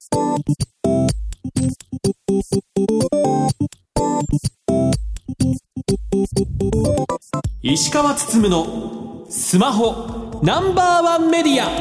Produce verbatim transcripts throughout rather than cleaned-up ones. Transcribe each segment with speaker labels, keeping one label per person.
Speaker 1: 石川つつむのスマホナンバーワンメディア。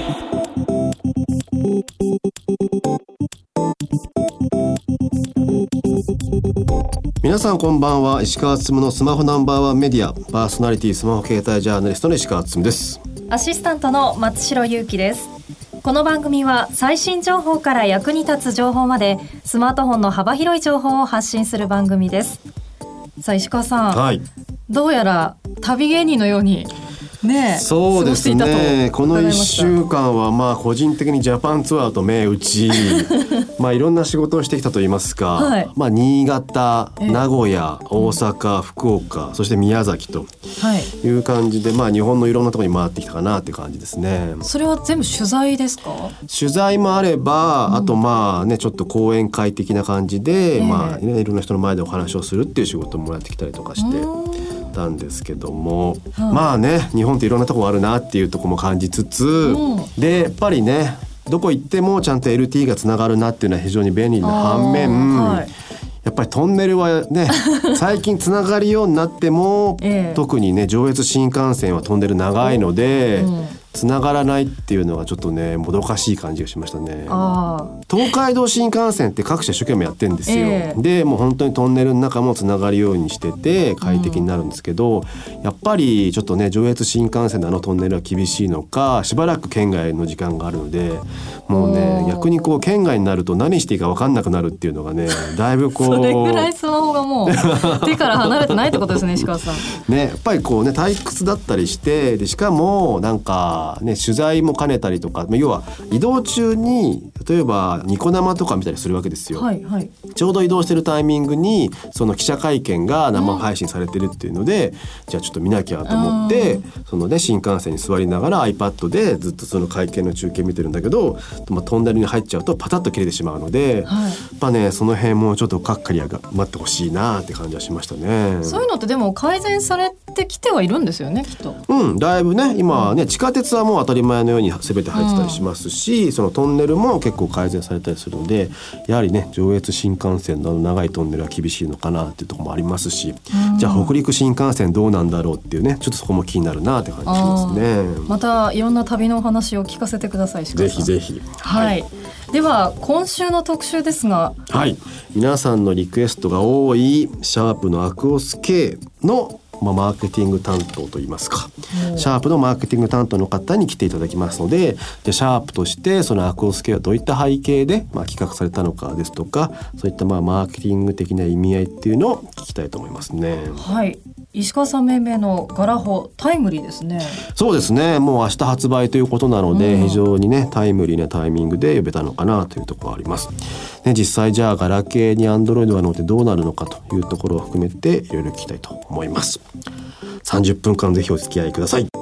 Speaker 2: 皆さんこんばんは。石川つつむのスマホナンバーワンメディアパーソナリティスマホ携帯ジャーナリストの石川つつむです。
Speaker 3: アシスタントの松代ゆうきです。この番組は最新情報から役に立つ情報までスマートフォンの幅広い情報を発信する番組です。さあ石川さん、はい、どうやら旅芸人のようにね、
Speaker 2: そうですね。このいっしゅうかんはまあ個人的にジャパンツアーと銘打ちまあいろんな仕事をしてきたといいますか、はい、まあ新潟、名古屋、大阪、福岡、そして宮崎という感じで、まあ日本のいろんなところに回ってきたかなっていう感じですね。
Speaker 3: それは全部取材ですか？
Speaker 2: 取材もあれば、うん、あとまあねちょっと講演会的な感じで、えー、まあねいろんな人の前でお話をするっていう仕事もやってきたりとかしてたんですけども、はい、まあね日本っていろんなところあるなっていうところも感じつつ、うん、でやっぱりねどこ行ってもちゃんと エルティー がつながるなっていうのは非常に便利な反面、はい、やっぱりトンネルはね最近つながるようになっても、えー、特にね上越新幹線はトンネル長いので、うんつながらないっていうのはちょっとねもどかしい感じがしましたね。あ東海道新幹線って各社一生懸命やってるんですよ、えー、でもう本当にトンネルの中もつながるようにしてて快適になるんですけど、うん、やっぱりちょっとね上越新幹線のあのトンネルは厳しいのかしばらく県外の時間があるのでもうね逆にこう県外になると何していいか分かんなくなるっていうのがねだいぶこう
Speaker 3: それぐらいスマホがもう手から離れてないってことですね石川さん
Speaker 2: ねやっぱりこうね退屈だったりしてでしかもなんかね、取材も兼ねたりとか要は移動中に例えばニコ生とか見たりするわけですよ、はいはい、ちょうど移動してるタイミングにその記者会見が生配信されてるっていうので、うん、じゃあちょっと見なきゃと思ってその、ね、新幹線に座りながら iPad でずっとその会見の中継見てるんだけど、まあ、トンネルに入っちゃうとパタッと切れてしまうので、はい、やっぱねその辺もちょっとカッカリが待ってほしいなって感じはしましたね。
Speaker 3: そういうのってでも改善されてきてはいるんですよねきっと。
Speaker 2: うんだいぶね今はね地下鉄はもう当たり前のように全て入ってたりしますし、うん、そのトンネルも結構改善されたりするのでやはりね上越新幹線の長いトンネルは厳しいのかなっていうところもありますし、うん、じゃあ北陸新幹線どうなんだろうっていうねちょっとそこも気になるなって感じしますね。
Speaker 3: またいろんな旅のお話を聞かせてください。
Speaker 2: ぜひぜひ、
Speaker 3: はいはい、では今週の特集ですが、
Speaker 2: はい、皆さんのリクエストが多いシャープのアクオス K のまあ、マーケティング担当といいますかシャープのマーケティング担当の方に来ていただきますのででシャープとしてそのアクオス系はどういった背景で、まあ、企画されたのかですとかそういったまあマーケティング的な意味合いっていうのを聞きたいと思いますね。
Speaker 3: はい石川さん命名のガラホタイムリーですね。
Speaker 2: そうですねもう明日発売ということなので、うん、非常にねタイムリーなタイミングで呼べたのかなというところがあります、ね、実際じゃあガラケーに Android が乗ってどうなるのかというところを含めていろいろ聞きたいと思います。さんじゅっぷんかんぜひお付き合いください。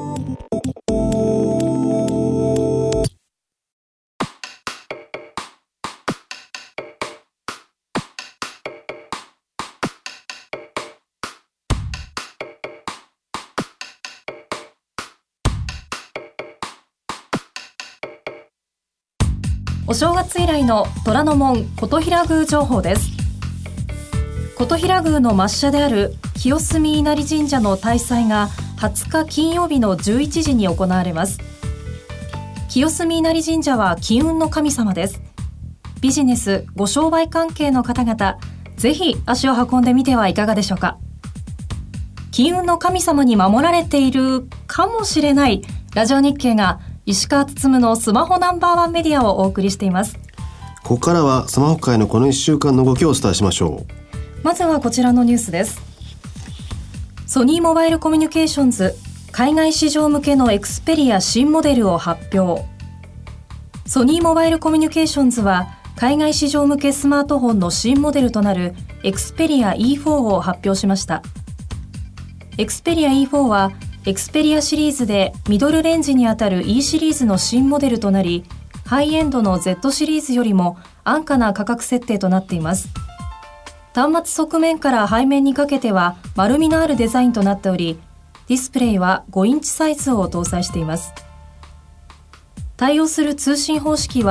Speaker 3: お正月以来の虎ノ門琴平宮情報です。琴平宮の末社である清澄稲荷神社の大祭がはつか金曜日のじゅういちじに行われます。清澄稲荷神社は金運の神様です。ビジネスご商売関係の方々ぜひ足を運んでみてはいかがでしょうか。金運の神様に守られているかもしれないラジオ日経が石川つつむのスマホナンバーワンメディアをお送りしています。
Speaker 2: ここからはスマホ界のこのいっしゅうかんの動きをお伝えしましょう。
Speaker 3: まずはこちらのニュースです。ソニーモバイルコミュニケーションズ海外市場向けのエクスペリア新モデルを発表。ソニーモバイルコミュニケーションズは海外市場向けスマートフォンの新モデルとなるエクスペリア イーフォー を発表しました。エクスペリア イーフォー はエクスペリアシリーズでミドルレンジにあたる E シリーズの新モデルとなりハイエンドの Z シリーズよりも安価な価格設定となっています。端末側面から背面にかけては丸みのあるデザインとなっておりディスプレイはごインチサイズを搭載しています。対応する通信方式は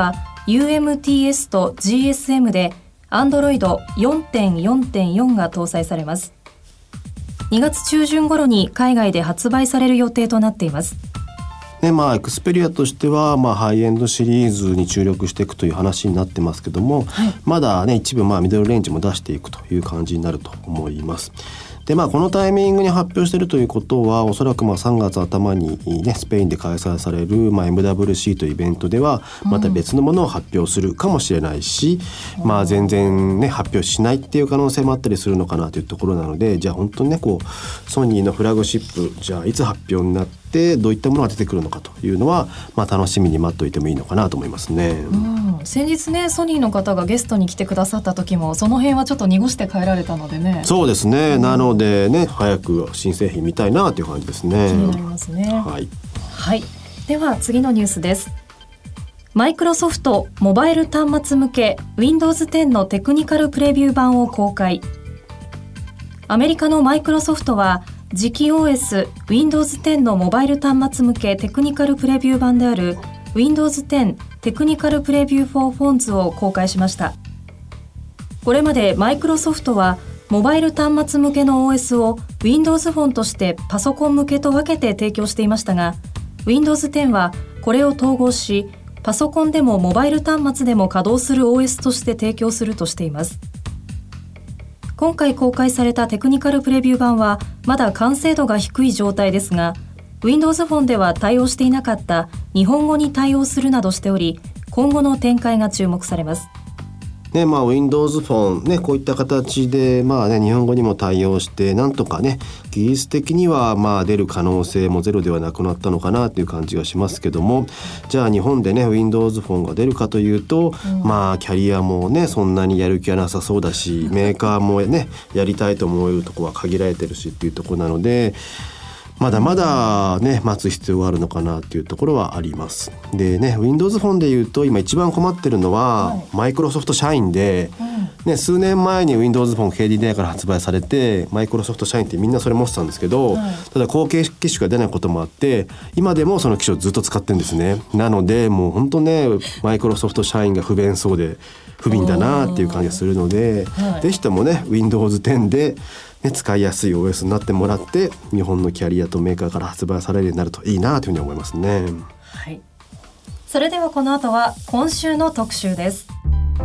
Speaker 3: ユーエムティーエス と ジーエスエム で アンドロイドよんてんよんてんよん が搭載されます。にがつ中旬頃に海外で発売される予定となっています。
Speaker 2: ねまあ、エクスペリアとしては、まあ、ハイエンドシリーズに注力していくという話になってますけども、はい、まだね一部まあミドルレンジも出していくという感じになると思います。でまあ、このタイミングに発表しているということはおそらくまあさんがつ頭に、ね、スペインで開催される、まあ、エムダブリューシー というイベントではまた別のものを発表するかもしれないし、うんまあ、全然、ね、発表しないっていう可能性もあったりするのかなというところなので、じゃあ本当にねこうソニーのフラグシップじゃあいつ発表になってどういったものが出てくるのかというのは、まあ、楽しみに待っておいてもいいのかなと思いますね。
Speaker 3: うん、先日ねソニーの方がゲストに来てくださった時もその辺はちょっと濁して帰られたのでね。
Speaker 2: そうですね、うん、なのでね早く新製品見たいなという感じですね。
Speaker 3: 気になりますね。
Speaker 2: はい、
Speaker 3: はい、では次のニュースです。マイクロソフトモバイル端末向け ウィンドウズテン のテクニカルプレビュー版を公開。アメリカのマイクロソフトは次期 オーエス ウィンドウズテン のモバイル端末向けテクニカルプレビュー版である ウィンドウズテン テクニカルプレビュー for Phones を公開しました。これまでマイクロソフトはモバイル端末向けの オーエス を Windows Phone としてパソコン向けと分けて提供していましたが、 ウィンドウズテン はこれを統合しパソコンでもモバイル端末でも稼働する オーエス として提供するとしています。今回公開されたテクニカルプレビュー版はまだ完成度が低い状態ですが、 Windows Phone では対応していなかった日本語に対応するなどしており、今後の展開が注目されます。
Speaker 2: ねまあ、Windows Phone、ね、こういった形で、まあね、日本語にも対応してなんとかね技術的にはまあ出る可能性もゼロではなくなったのかなという感じがしますけども、じゃあ日本でね Windows Phone が出るかというと、うん、まあキャリアもねそんなにやる気はなさそうだし、メーカーもねやりたいと思えるところは限られてるしっていうところなので、まだまだね待つ必要があるのかなっていうところはあります。でね Windows Phone でいうと今一番困ってるのは、はい、マイクロソフト社員で、うんね、数年前に Windows Phone ケーディーディーアイ から発売されてマイクロソフト社員ってみんなそれ持ってたんですけど、はい、ただ後継機種が出ないこともあって今でもその機種をずっと使ってるんですね。なのでもう本当ねマイクロソフト社員が不便そうで不憫だなっていう感じがするので、はい、ぜひともね Windows テンでね、使いやすい オーエス になってもらって日本のキャリアとメーカーから発売されるようになるといいなというふうに思いますね。
Speaker 3: はい、それではこの後は今週の特集です。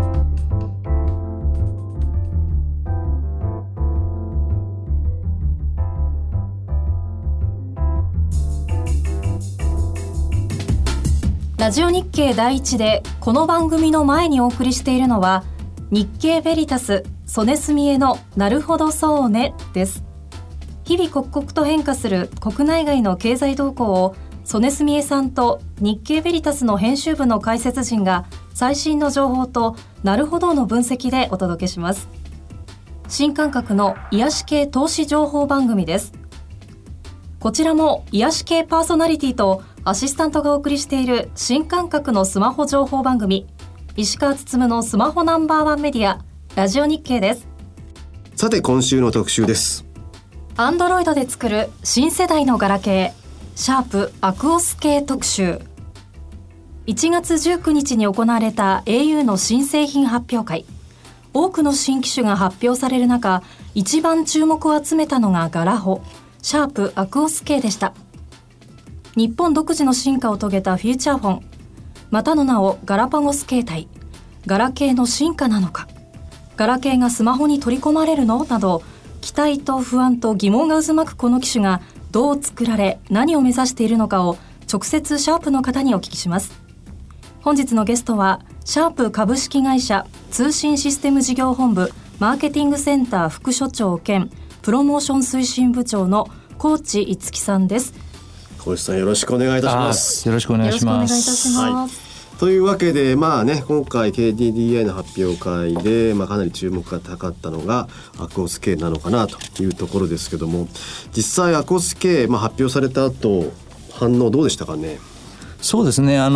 Speaker 3: ラジオ日経第一でこの番組の前にお送りしているのは日経ベリタス曽根澄江のなるほどそうねです。日々刻々と変化する国内外の経済動向を曽根澄江さんと日経ベリタスの編集部の解説陣が最新の情報となるほどの分析でお届けします。新感覚の癒し系投資情報番組です。こちらも癒し系パーソナリティとアシスタントがお送りしている新感覚のスマホ情報番組、石川つつむのスマホナンバーワンメディアラジオ日経です。
Speaker 2: さて今週の特集です。
Speaker 3: アンドロイドで作る新世代のガラケーシャープアクオス系特集。いちがつじゅうくにちに行われた エーユー の新製品発表会。多くの新機種が発表される中、一番注目を集めたのがガラホシャープアクオス系でした。日本独自の進化を遂げたフューチャーフォン、またの名をガラパゴス携帯。ガラケーの進化なのか、ガラケーがスマホに取り込まれるのなど、期待と不安と疑問が渦巻くこの機種がどう作られ何を目指しているのかを直接シャープの方にお聞きします。本日のゲストはシャープ株式会社通信システム事業本部マーケティングセンター副所長兼プロモーション推進部長の高知逸樹さんです。
Speaker 2: 高知さんよろしくお願いいたします。
Speaker 4: よろしくお願いします。
Speaker 3: よろしくお願いいたします。
Speaker 2: はい、というわけで、まあね、今回 ケーディーディーアイ の発表会で、まあ、かなり注目が高かったのがアクオス系なのかなというところですけども、実際アクオス系、まあ、発表された後反応どうでしたかね。
Speaker 4: そうですね、あの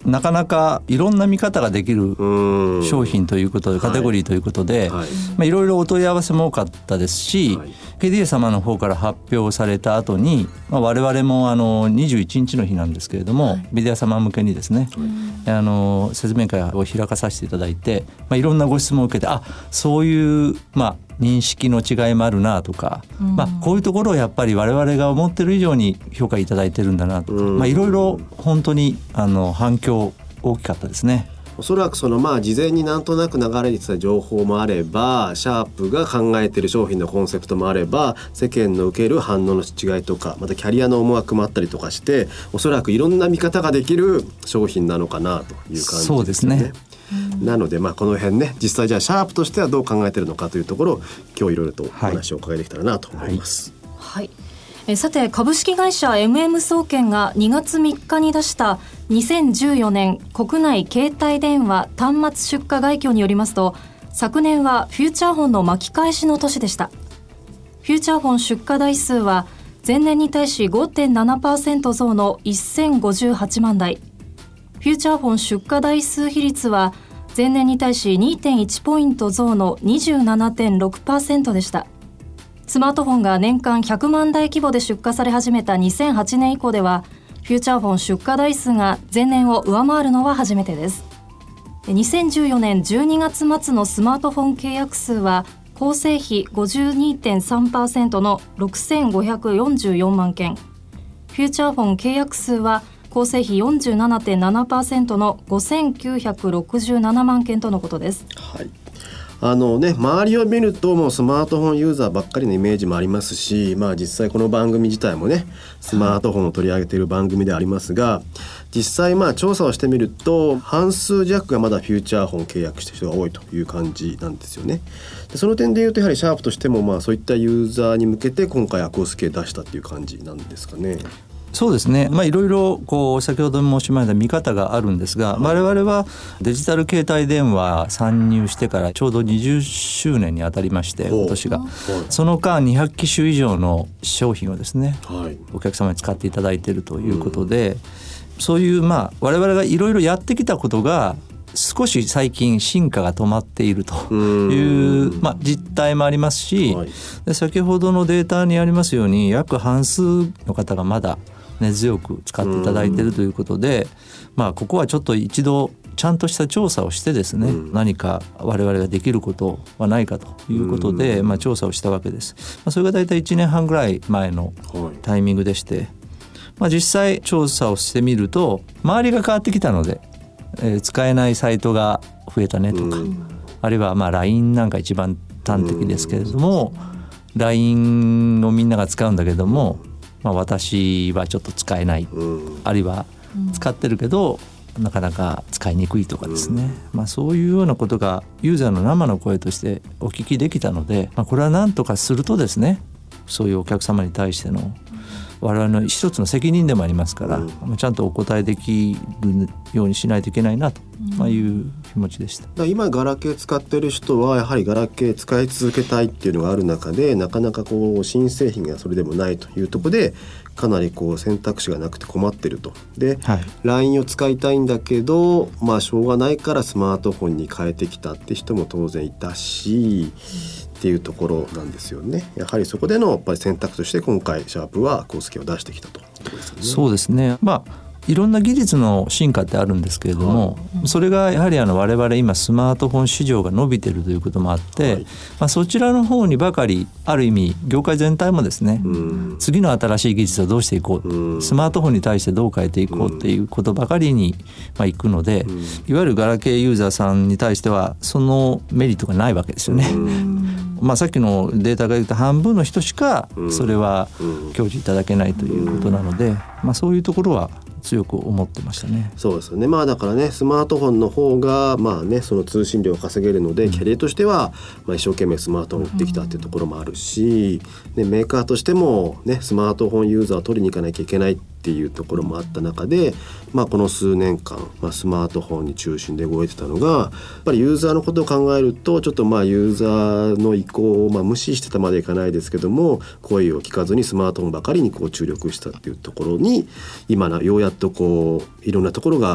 Speaker 4: なかなかいろんな見方ができる商品ということでカテゴリーということで、はいはいまあ、いろいろお問い合わせも多かったですし、はい、ケーディーエー 様の方から発表された後に、まあ、我々もあのにじゅういちにちの日なんですけれども、はい、メディア様向けにですね、はい、あの説明会を開かさせていただいて、まあ、いろんなご質問を受けてあそういう、まあ、認識の違いもあるなとか、うんまあ、こういうところをやっぱり我々が思ってる以上に評価いただいてるんだなとか、うんまあ、いろいろ本当にあの反響大きかったですね。
Speaker 2: おそらくそのまあ事前になんとなく流れてきた情報もあればシャープが考えている商品のコンセプトもあれば世間の受ける反応の違いとかまたキャリアの思惑もあったりとかしておそらくいろんな見方ができる商品なのかなという感じですね。そうですね。なのでまあこの辺ね実際じゃあシャープとしてはどう考えているのかというところを今日いろいろとお話をお伺いできたらなと思います。
Speaker 3: はい、はいえさて株式会社 エムエム 総研がにがつみっかに出したにせんじゅうよねん国内携帯電話端末出荷概況によりますと昨年はフューチャーフォンの巻き返しの年でした。フューチャーフォン出荷台数は前年に対し ごてんななパーセント 増のせんごじゅうはちまんだいフューチャーフォン出荷台数比率は前年に対し にてんいち ポイント増の にじゅうななてんろくパーセント でした。スマートフォンが年間ひゃくまんだい規模で出荷され始めたにせんはちねん以降ではフューチャーフォン出荷台数が前年を上回るのは初めてです。にせんじゅうよねんじゅうにがつ末のスマートフォン契約数は構成比 ごじゅうにてんさんパーセント のろくせんごひゃくよんじゅうよんまんけんフューチャーフォン契約数は構成比 よんじゅうななてんななパーセント のごせんきゅうひゃくろくじゅうななまんけんとのことです。
Speaker 2: はいあのね、周りを見るともうスマートフォンユーザーばっかりのイメージもありますし、まあ、実際この番組自体もねスマートフォンを取り上げている番組でありますが実際まあ調査をしてみると半数弱がまだフューチャーフォン契約している人が多いという感じなんですよね。でその点でいうとやはりシャープとしてもまあそういったユーザーに向けて今回アコース系出したっていう感じなんですかね。
Speaker 4: そうですね、まあ、いろいろこう先ほど申しました見方があるんですが、はい、我々はデジタル携帯電話参入してからちょうどにじゅっしゅうねんにあたりまして今年が、はい、その間にひゃくきしゅ以上の商品をですね、はい、お客様に使っていただいているということで、うん、そういうまあ我々がいろいろやってきたことが少し最近進化が止まっているという、まあ、実態もありますし、はい、で先ほどのデータにありますように約半数の方がまだ根強く使っていただいているということで、まあ、ここはちょっと一度ちゃんとした調査をしてですね、何か我々ができることはないかということで、まあ、調査をしたわけです。まあ、それがだいたいいちねんはんぐらい前のタイミングでして、まあ、実際調査をしてみると周りが変わってきたので、えー、使えないサイトが増えたねとか、あるいはまあ ライン なんか一番端的ですけれども ライン をみんなが使うんだけどもまあ、私はちょっと使えない、うん、あるいは使ってるけど、うん、なかなか使いにくいとかですね、うんまあ、そういうようなことがユーザーの生の声としてお聞きできたので、まあ、これは何とかするとですねそういうお客様に対しての我々の一つの責任でもありますから、うん、ちゃんとお答えできるようにしないといけないなと、まあ、いう気持ちでした。
Speaker 2: だ今ガラケー使ってる人はやはりガラケー使い続けたいっていうのがある中でなかなかこう新製品がそれでもないというところでかなりこう選択肢がなくて困ってると。で、はい、ライン を使いたいんだけど、まあ、しょうがないからスマートフォンに変えてきたって人も当然いたし、うんっていうところなんですよね。やはりそこでのやっぱり選択として今回シャープはコースケを出してきたということですよね。
Speaker 4: そうですね、まあいろんな技術の進化ってあるんですけれども、はい、それがやはりあの我々今スマートフォン市場が伸びているということもあって、はいまあ、そちらの方にばかりある意味業界全体もですね、うん、次の新しい技術をどうしていこう、うん、スマートフォンに対してどう変えていこうっていうことばかりにまあいくので、うん、いわゆるガラケーユーザーさんに対してはそのメリットがないわけですよね、うんまあ、さっきのデータが言った半分の人しかそれは享受いただけないということなので、まあ、そういうところは強く思ってましたね。
Speaker 2: そうですよね。まあだからねスマートフォンの方がまあねその通信料を稼げるので、うん、キャリアとしてはまあ一生懸命スマートフォンを売ってきたっていうところもあるし、うん、ね、メーカーとしてもねスマートフォンユーザーを取りに行かなきゃいけないっていうところもあった中で、まあ、この数年間、まあ、スマートフォンに中心で動いてたのがやっぱりユーザーのことを考えるとちょっとまあユーザーの意向をまあ無視してたまでいかないですけども声を聞かずにスマートフォンばかりにこう注力したっていうところに今ようやっとこういろんなところが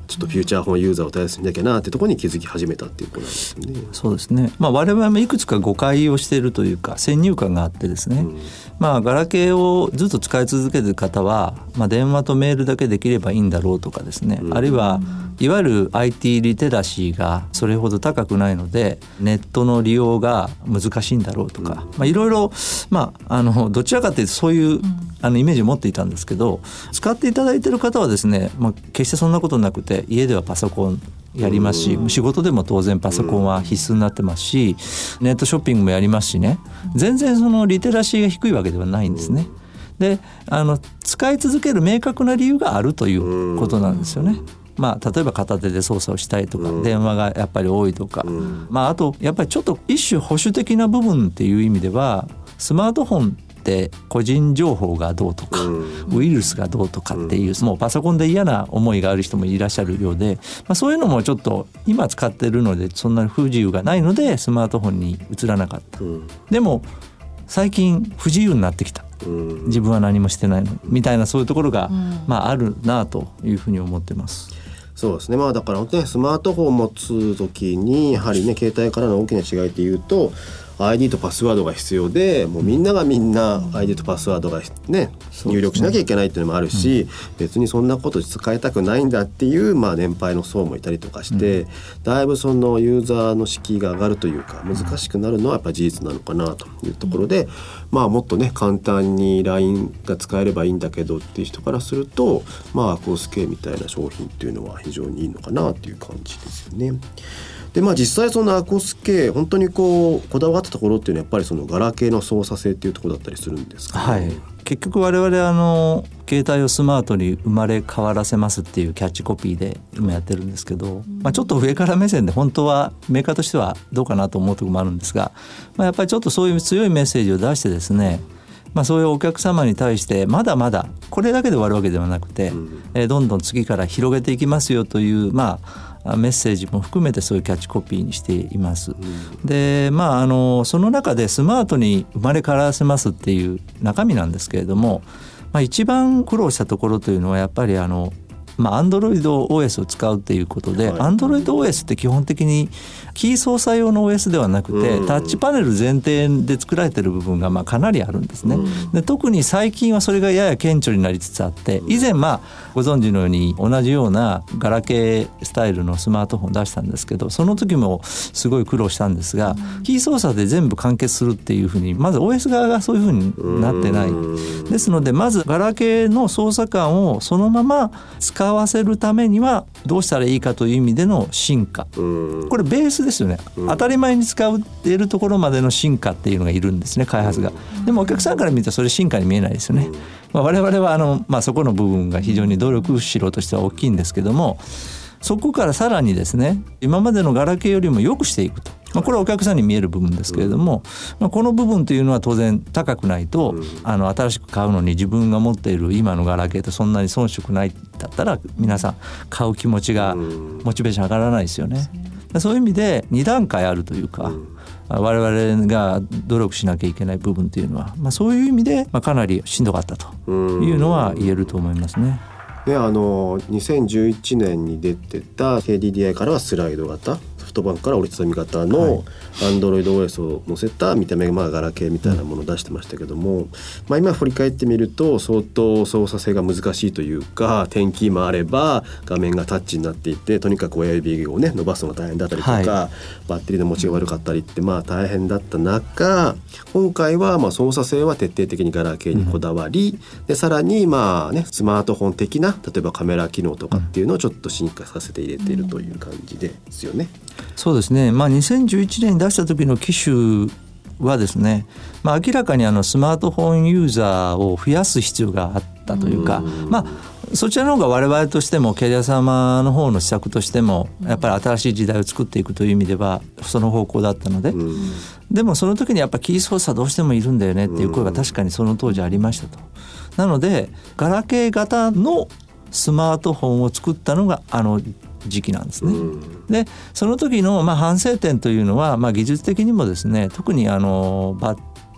Speaker 2: ちょっとフューチャーフォンユーザーを大切にしなきゃなってところに気づき始めたっていうことなんですよね。
Speaker 4: そうですね、まあ、我々もいくつか誤解をしているというか先入観があってですね、うん、まあ、ガラケーをずっと使い続けている方は、まあ、電話とメールだけできればいいんだろうとかですね、うん、あるいはいわゆる アイティー リテラシーがそれほど高くないのでネットの利用が難しいんだろうとか、うん、まあ、いろいろ、まあ、あのどちらかというとそういう、うん、あのイメージを持っていたんですけど、使っていただいている方はですね、まあ、決してそんなことなくて家ではパソコンやりますし、うん、仕事でも当然パソコンは必須になってますし、うん、ネットショッピングもやりますしね、全然そのリテラシーが低いわけではないんですね。で、あの使い続ける明確な理由があるということなんですよね。まあ、例えば片手で操作をしたいとか、うん、電話がやっぱり多いとか、うん、まあ、あとやっぱりちょっと一種保守的な部分っていう意味ではスマートフォンって個人情報がどうとか、うん、ウイルスがどうとかっていう、もうパソコンで嫌な思いがある人もいらっしゃるようで、まあ、そういうのもちょっと今使ってるのでそんなに不自由がないのでスマートフォンに移らなかった、うん、でも最近不自由になってきた、うん、自分は何もしてないのみたいな、そういうところが、うん、まあ、あるなというふうに思ってます。
Speaker 2: そうですね、まあ、だから本当にスマートフォンを持つ時にやはりね、携帯からの大きな違いっていうと アイディー とパスワードが必要で、もうみんながみんな アイディー とパスワードがね、入力しなきゃいけないっていうのもあるし、うん、別にそんなこと使いたくないんだっていう、まあ、年配の層もいたりとかして、うん、だいぶそのユーザーの敷居が上がるというか難しくなるのはやっぱり事実なのかなというところで、うん、まあ、もっとね簡単に ライン が使えればいいんだけどっていう人からすると、まあ、アコース系みたいな商品っていうのは非常にいいのかなっていう感じですよね。で、まあ、実際そのアコース系本当にこうこだわったところっていうのはやっぱりそのガラケーの操作性っていうところだったりするんですかね。
Speaker 4: はい、結局我々あの携帯をスマートに生まれ変わらせますっていうキャッチコピーで今やってるんですけど、まあ、ちょっと上から目線で本当はメーカーとしてはどうかなと思うところもあるんですが、まあ、やっぱりちょっとそういう強いメッセージを出してですね、まあ、そういうお客様に対してまだまだこれだけで終わるわけではなくて、うんえー、どんどん次から広げていきますよという、まあ、メッセージも含めてそういうキャッチコピーにしています、うん、で、まあ、あのその中でスマートに生まれ変わらせますっていう中身なんですけれども、まあ、一番苦労したところというのはやっぱりあのまあ、Android オーエス を使うということで、はい、Android オーエス って基本的にキー操作用の オーエス ではなくて、うん、タッチパネル前提で作られている部分がまあかなりあるんですね、うん、で特に最近はそれがやや顕著になりつつあって、以前まあご存知のように同じようなガラケースタイルのスマートフォンを出したんですけど、その時もすごい苦労したんですが、うん、キー操作で全部完結するっていうふうにまず オーエス 側がそういうふうになってない、うん、ですのでまずガラケーの操作感をそのまま使使わせるためにはどうしたらいいかという意味での進化、これベースですよね。当たり前に使っているところまでの進化っていうのがいるんですね、開発が。でもお客さんから見るとそれ進化に見えないですよね。まあ、我々はあの、まあ、そこの部分が非常に努力しろとしては大きいんですけども、そこからさらにですね、今までのガラケーよりも良くしていくと、まあ、これはお客さんに見える部分ですけれども、まあ、この部分というのは当然高くないと、あの新しく買うのに自分が持っている今のガラケーとそんなに遜色ないだったら皆さん買う気持ちがモチベーション上がらないですよね。そういう意味でに段階あるというか、我々が努力しなきゃいけない部分というのは、まあ、そういう意味でかなりしんどかったというのは言えると思いますね。
Speaker 2: で、あのにせんじゅういちねんに出てた ケーディーディーアイ からはスライド型、ソフトバンクから折りたたみ型の Android オーエス を載せた見た目がまあガラケーみたいなものを出してましたけども、まあ、今振り返ってみると相当操作性が難しいというか、点キーもあれば画面がタッチになっていて、とにかく親指をね伸ばすのが大変だったりとか、はい、バッテリーの持ちが悪かったりってまあ大変だった中、今回はまあ操作性は徹底的にガラケーにこだわり、うん、でさらにまあねスマートフォン的な例えばカメラ機能とかっていうのをちょっと進化させて入れているという感じですよね。
Speaker 4: そうですね、まあ、にせんじゅういちねんに出した時の機種はですね、まあ、明らかにあのスマートフォンユーザーを増やす必要があったというか、うまあ、そちらの方が我々としてもキャリア様の方の施策としてもやっぱり新しい時代を作っていくという意味ではその方向だったので、でもその時にやっぱキー操作どうしてもいるんだよねっていう声が確かにその当時ありましたと。なのでガラケー型のスマートフォンを作ったのがあの時期なんですね。でその時のまあ反省点というのは、まあ、技術的にもですね、特にあのバッ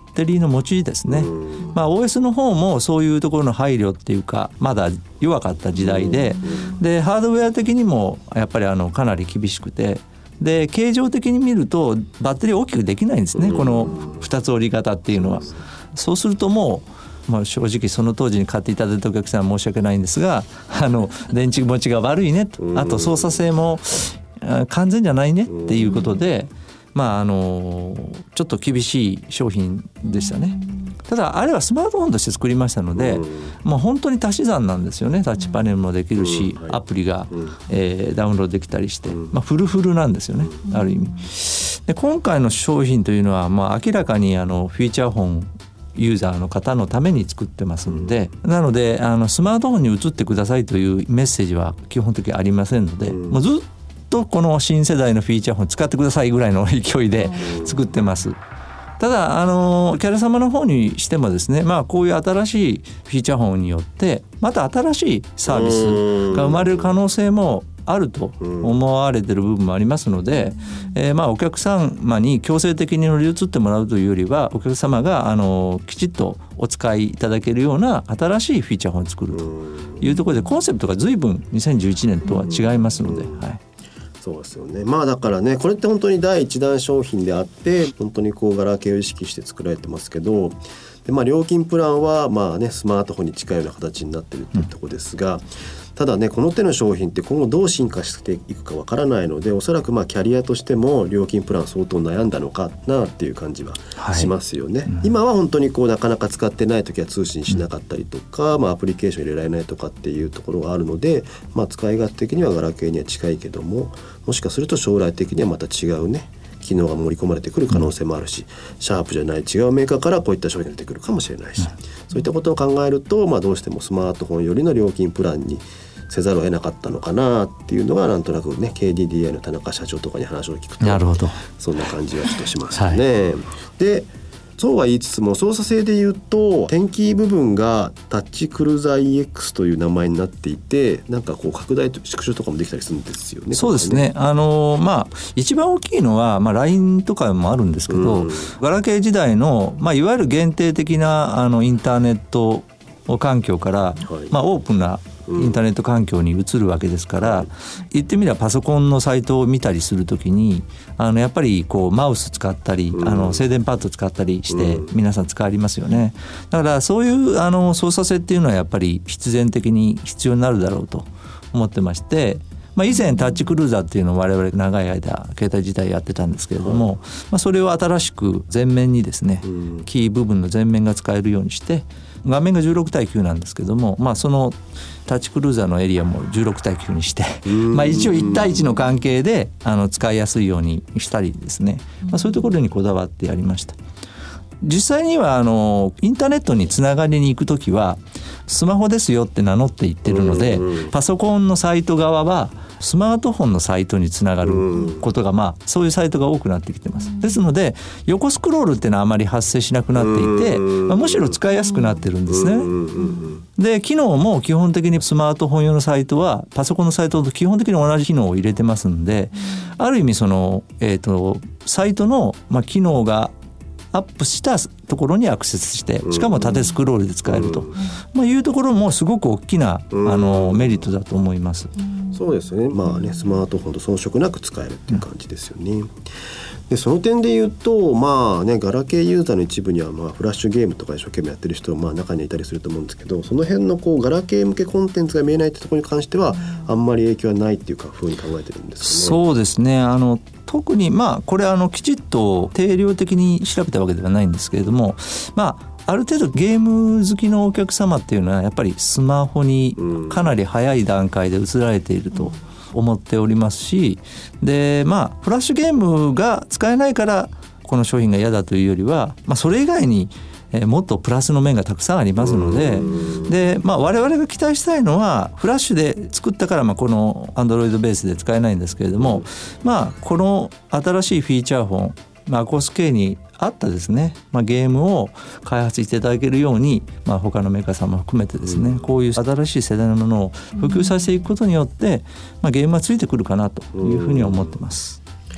Speaker 4: テリーの持ちですね、まあ、オーエス の方もそういうところの配慮っていうかまだ弱かった時代で、でハードウェア的にもやっぱりあのかなり厳しくて、で形状的に見るとバッテリー大きくできないんですね、このふたつ折り型っていうのは。そうするともう、まあ、正直その当時に買っていただいたお客さんは申し訳ないんですが、あの電池持ちが悪いねと、あと操作性も完全じゃないねっていうことで、まああのちょっと厳しい商品でしたね。ただあれはスマートフォンとして作りましたので、うん、もう本当に足し算なんですよね。タッチパネルもできるし、うんはい、アプリが、うんえー、ダウンロードできたりして、うんまあ、フルフルなんですよね、うん、ある意味で今回の商品というのは、まあ、明らかにあのフィーチャーフォンユーザーの方のために作ってますので、うん、なのであのスマートフォンに移ってくださいというメッセージは基本的にありませんので、うん、もうずっとこの新世代のフィーチャーフォン使ってくださいぐらいの勢いで作ってます。ただあのキャラ様の方にしてもですね、まあ、こういう新しいフィーチャーフォンによってまた新しいサービスが生まれる可能性もあると思われている部分もありますので、えー、まあお客様に強制的に乗り移ってもらうというよりはお客様があのきちっとお使いいただけるような新しいフィーチャーフォンを作るというところでコンセプトが随分にせんじゅういちねんとは違いますので、はい
Speaker 2: そうですよね。まあだからねこれって本当に第一弾商品であって本当にこうガラケーを意識して作られてますけど、で、まあ、料金プランはまあねスマートフォンに近いような形になっているというところですが、うん、ただねこの手の商品って今後どう進化していくかわからないので、おそらくまあキャリアとしても料金プラン相当悩んだのかなっていう感じはしますよね、はいうん、今は本当にこうなかなか使ってない時は通信しなかったりとか、うんまあ、アプリケーション入れられないとかっていうところがあるので、まあ、使い勝手的にはガラケーには近いけども、もしかすると将来的にはまた違うね機能が盛り込まれてくる可能性もあるし、シャープじゃない違うメーカーからこういった商品が出てくるかもしれないし、そういったことを考えると、まあ、どうしてもスマートフォンよりの料金プランにせざるを得なかったのかなっていうのがなんとなくね ケーディーディーアイ の田中社長とかに話を聞くと
Speaker 4: なるほど
Speaker 2: そんな感じはちょっとしますよね、はい、でそうは言いつつも操作性で言うと点キー部分がタッチクルーザー イーエックス という名前になっていて、なんかこう拡大と縮小とかもできたりするんですよね。
Speaker 4: そうですね、あのー、まあ一番大きいのは、まあ、ライン とかもあるんですけど、うん、ガラケー時代の、まあ、いわゆる限定的なあのインターネット環境から、はいまあ、オープンなインターネット環境に移るわけですから、うん、言ってみればパソコンのサイトを見たりするときにあのやっぱりこうマウス使ったり、うん、あの静電パッド使ったりして皆さん使いますよね。だからそういうあの操作性っていうのはやっぱり必然的に必要になるだろうと思ってまして、まあ、以前タッチクルーザーっていうのを我々長い間携帯自体やってたんですけれども、まあ、それを新しく前面にですねキー部分の前面が使えるようにして画面がじゅうろくたいきゅうなんですけども、まあ、そのタッチクルーザーのエリアもじゅうろくたいきゅうにしてまあ一応いちたいいちの関係であの使いやすいようにしたりですね、まあ、そういうところにこだわってやりました。実際にはあのインターネットにつながりに行くときはスマホですよって名乗っていってるので、パソコンのサイト側はスマートフォンのサイトにつながることが、まあそういうサイトが多くなってきてます。ですので横スクロールっていうのはあまり発生しなくなっていて、まあ、むしろ使いやすくなってるんですね。で機能も基本的にスマートフォン用のサイトはパソコンのサイトと基本的に同じ機能を入れてますので、ある意味その、えーと、サイトの、まあ、機能がアップしたところにアクセスしてしかも縦スクロールで使えると、まあ、いうところもすごく大きなあのメリットだと思います。
Speaker 2: そうですね、まあねスマートフォンと遜色なく使えるっていう感じですよね。でその点で言うとまあねガラケーユーザーの一部にはまあフラッシュゲームとか一生懸命やってる人はまあ中にはいたりすると思うんですけど、その辺のこうガラケー向けコンテンツが見えないってところに関してはあんまり影響はないっていうかふうに考えてるんですかね。
Speaker 4: そうですね、あの特にまあこれあのきちっと定量的に調べたわけではないんですけれども、まあある程度ゲーム好きのお客様っていうのはやっぱりスマホにかなり早い段階で移られていると思っておりますし、でまあフラッシュゲームが使えないからこの商品が嫌だというよりは、まあ、それ以外にえー、もっとプラスの面がたくさんありますので、で、まあ、我々が期待したいのはフラッシュで作ったからまあこの Android ベースで使えないんですけれども、まあ、この新しいフィーチャーフォン、まあ、アコース K に合ったですね、まあ、ゲームを開発していただけるように、まあ、他のメーカーさんも含めてですね、うん、こういう新しい世代のものを普及させていくことによって、まあ、ゲームはついてくるかなというふうに思ってます。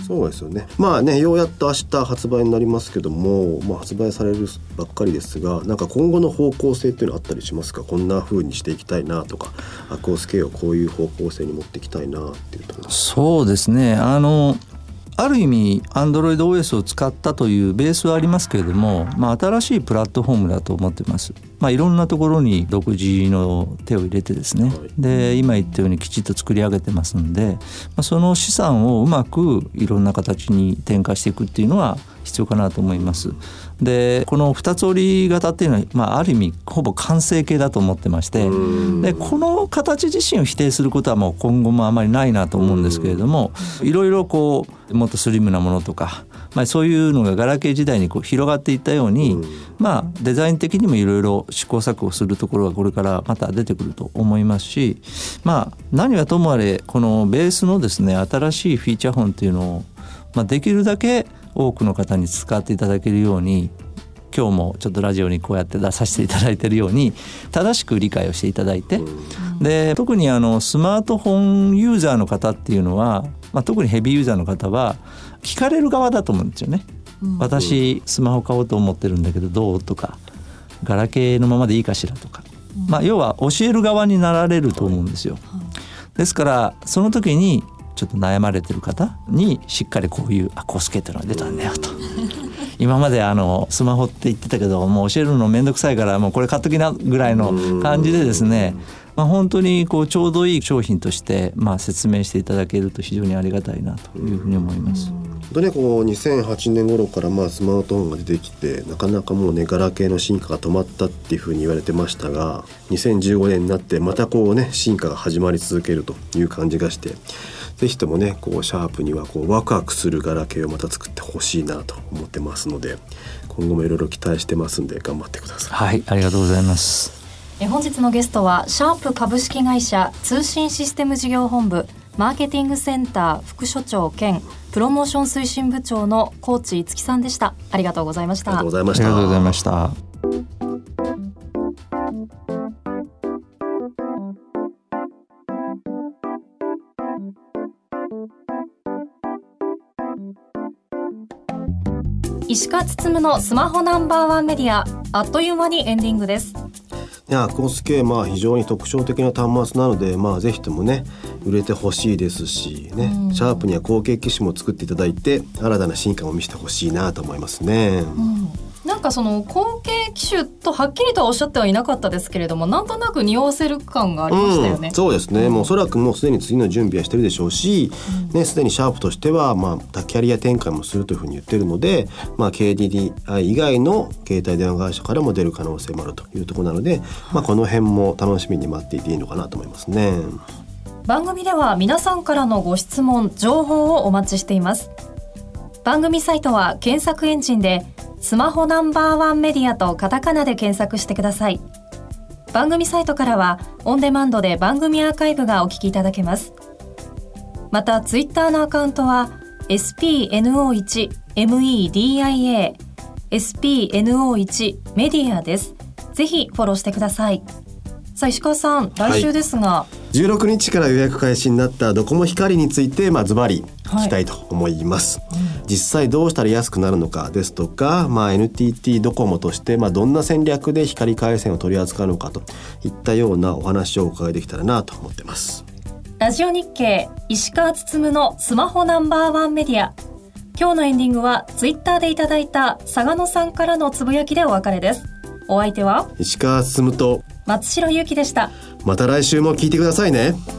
Speaker 2: そうですよね。まあね、ようやっと明日発売になりますけども、まあ、発売されるばっかりですが、なんか今後の方向性っていうのはあったりしますか？こんな風にしていきたいなとか、アコース系をこういう方向性に持っていきたいなっていうところ。
Speaker 4: そうですね、あのある意味 Android オーエス を使ったというベースはありますけれども、まあ、新しいプラットフォームだと思ってます。まあ、いろんなところに独自の手を入れてですね、で今言ったようにきちっと作り上げてますんで、まあ、その資産をうまくいろんな形に転化していくっていうのは必要かなと思います。でこの二つ折り型っていうのは、まあ、ある意味ほぼ完成形だと思ってまして、でこの形自身を否定することはもう今後もあまりないなと思うんですけれども、いろいろこうもっとスリムなものとか、まあ、そういうのがガラケー時代にこう広がっていったように、まあ、デザイン的にもいろいろ試行錯誤するところがこれからまた出てくると思いますし、まあ、何はともあれこのベースのですね新しいフィーチャーフォンっていうのを、まあ、できるだけ多くの方に使っていただけるように、今日もちょっとラジオにこうやって出させていただいているように正しく理解をしていただいて、で特にあのスマートフォンユーザーの方っていうのは、まあ、特にヘビーユーザーの方は聞かれる側だと思うんですよね、うん、私スマホ買おうと思ってるんだけどどうとか、ガラケーのままでいいかしらとか、うんまあ、要は教える側になられると思うんですよ、はいはい、ですからその時にちょっと悩まれてる方にしっかりこういうアコース系っていうのが出たんだよと今まであのスマホって言ってたけどもう教えるのめんどくさいからもうこれ買っときなぐらいの感じでですね、まあ、本当にこうちょうどいい商品としてまあ説明していただけると非常にありがたいなというふうに思います。
Speaker 2: 本当にこうにせんはちねん頃からまあスマートフォンが出てきて、なかなかもうねガラケーの進化が止まったっていうふうに言われてましたが、にせんじゅうごねんになってまたこうね進化が始まり続けるという感じがして、ぜひともねこうシャープにはこうワクワクするガラケーをまた作ってほしいなと思ってますので、今後もいろいろ期待してますんで頑張ってください。
Speaker 4: はい、ありがとうございます。
Speaker 3: え本日のゲストはシャープ株式会社通信システム事業本部マーケティングセンター副所長兼プロモーション推進部長の高知樹さんでした。ありがとうございました。
Speaker 2: ありがとうございました。
Speaker 4: ありがとうございました。
Speaker 3: 石川つつむのスマホナンバーワンメディア、あっという間にエンディングです。
Speaker 2: いやアコース系、まあ非常に特徴的な端末なので、まあぜひともね売れてほしいですしね、うん、シャープには後継機種も作っていただいて新たな進化を見せてほしいなと思いますね、
Speaker 3: うん、なんかその後継機種とはっきりとはおっしゃってはいなかったですけれども、なんとなく匂わせる感がありましたよね、
Speaker 2: うん、そうですね、うん、もうおそらくもうすでに次の準備はしてるでしょうし、うんね、すでにシャープとしては、まあ、キャリア展開もするというふうに言ってるので、まあ、ケーディーディーアイ 以外の携帯電話会社からも出る可能性もあるというところなので、まあ、この辺も楽しみに待っていていいのかなと思いますね。
Speaker 3: 番組では皆さんからのご質問情報をお待ちしています。番組サイトは検索エンジンでスマホナンバーワンメディアとカタカナで検索してください。番組サイトからはオンデマンドで番組アーカイブがお聞きいただけます。またツイッターのアカウントは エスピーエヌオーワン メディア エスピーエヌオーワン メディアです。ぜひフォローしてください。さあ石川さん、来週ですが、はい、
Speaker 2: じゅうろくにちから予約開始になったドコモ光について、まあ、ズバリ聞きたいと思います、はいうん、実際どうしたら安くなるのかですとか、まあ、エヌティーティー ドコモとして、まあ、どんな戦略で光回線を取り扱うのかといったようなお話をお伺いできたらなと思ってます。
Speaker 3: ラジオ日経石川つつむのスマホナンバーワンメディア、今日のエンディングはツイッターでいただいた佐賀野さんからのつぶやきでお別れです。お相手は
Speaker 2: 石川つつむと
Speaker 3: 松代ゆうきでした。
Speaker 2: また来週も聞いてくださいね。